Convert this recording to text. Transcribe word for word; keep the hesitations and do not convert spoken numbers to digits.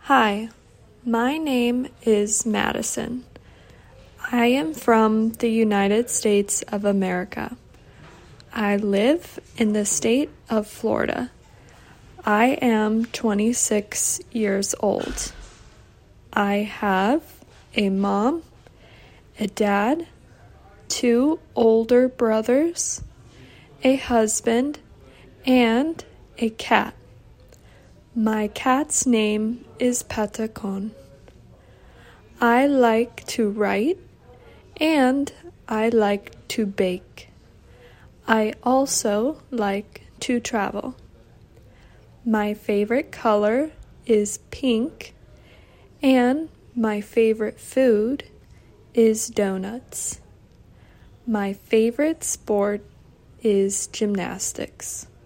Hi, my name is Madison. I am from the United States of America. I live in the state of Florida. I am twenty-six years old. I have a mom, a dad, two older brothers, a husband, and a cat. My cat's name is Patacon. I like to write and I like to bake. I also like to travel. My favorite color is pink and my favorite food is donuts. My favorite sport is gymnastics.